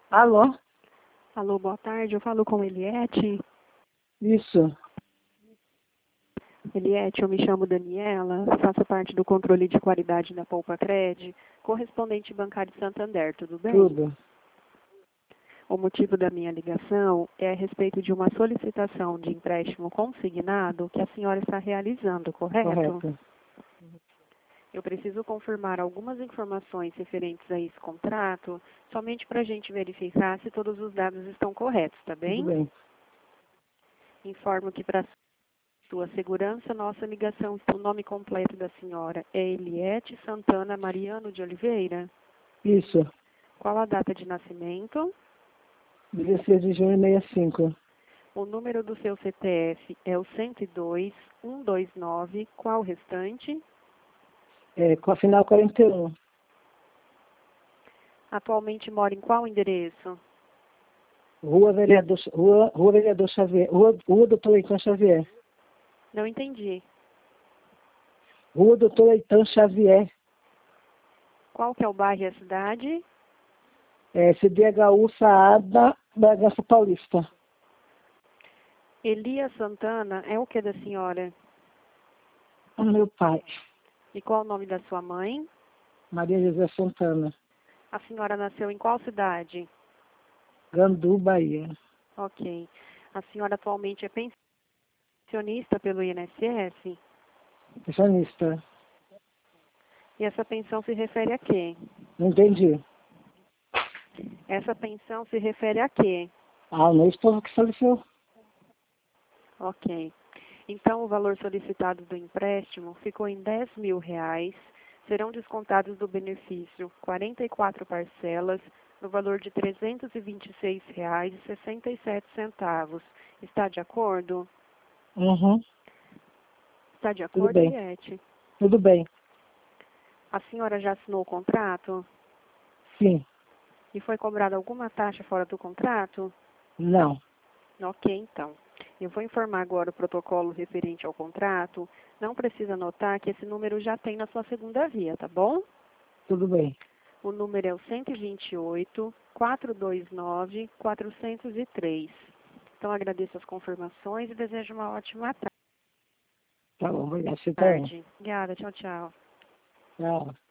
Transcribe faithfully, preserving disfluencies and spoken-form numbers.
Alô? Alô, boa tarde. Eu falo com Eliette. Isso. Eliette, eu me chamo Daniela, faço parte do controle de qualidade da Poupa Cred, correspondente bancário Santander, tudo bem? Tudo. O motivo da minha ligação é a respeito de uma solicitação de empréstimo consignado que a senhora está realizando, correto? Correto. Eu preciso confirmar algumas informações referentes a esse contrato, somente para a gente verificar se todos os dados estão corretos, tá bem? Tudo bem. Informo que para sua segurança, nossa ligação, o nome completo da senhora é Eliette Santana Mariano de Oliveira. Isso. Qual a data de nascimento? dezesseis de junho de sessenta e cinco. O número do seu C P F é o cento e dois, cento e vinte e nove. Qual o restante? É, com a final quarenta e um. Atualmente mora em qual endereço? Rua Vereador, Rua, Rua Vereador Xavier. Rua, Rua Doutor Leitão Xavier. Não entendi. Rua Doutor Leitão Xavier. Qual que é o bairro e a cidade? É, C D H U Saada, Bragança Paulista. Elias Santana é o que da senhora? O meu pai. E qual o nome da sua mãe? Maria José Santana. A senhora nasceu em qual cidade? Gandu, Bahia. Ok. A senhora atualmente é pensionista pelo I N S S? Pensionista. E essa pensão se refere a quê? Não entendi. Essa pensão se refere a quê? Ah, o meu esposo que faleceu. Ok. Então, o valor solicitado do empréstimo ficou em dez mil reais. Serão descontados do benefício quarenta e quatro parcelas, no valor de trezentos e vinte e seis reais e sessenta e sete centavos. Está de acordo? Uhum. Está de Tudo acordo, bem. Eliette? Tudo bem. A senhora já assinou o contrato? Sim. E foi cobrada alguma taxa fora do contrato? Não. Ok, então. Eu vou informar agora o protocolo referente ao contrato. Não precisa anotar que esse número já tem na sua segunda via, tá bom? Tudo bem. O número é o cento e vinte e oito, quatrocentos e vinte e nove, quatrocentos e três. Então, agradeço as confirmações e desejo uma ótima Tá bom, obrigado. Você tá aí. tarde. Obrigada, tchau, tchau. Tchau.